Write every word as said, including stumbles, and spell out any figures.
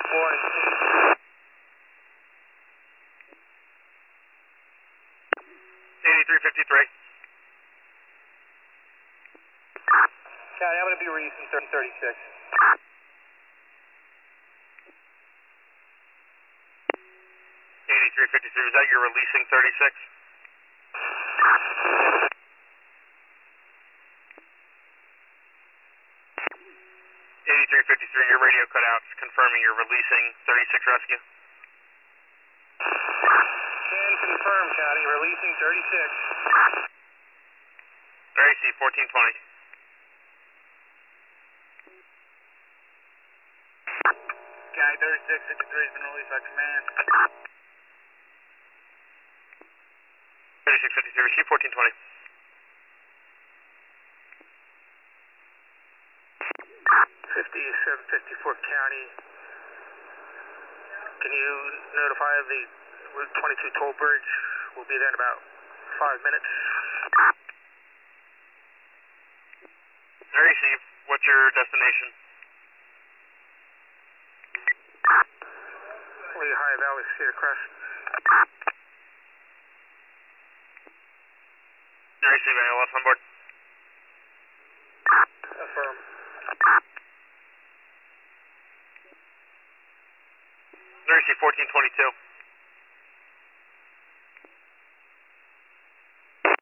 Morning. eighty-three fifty-three. County, I'm going to be releasing thirty thirty-six. eighty-three fifty-three, is that your releasing thirty-six? eighty-three fifty-three, your radio cut out, confirming you're releasing thirty-six rescue. Can confirm, County, releasing thirty-six. R A C fourteen twenty. County, thirty-six fifty-three has been released by command. thirty-six fifty-three, receive fourteen twenty. fifty-seven fifty-four County. Can you notify the Route twenty-two toll bridge? We'll be there in about five minutes. R A C, what's your destination? Lehigh Valley, Cedar Crest. R A C, A L S on board. Affirm. R A C fourteen twenty-two.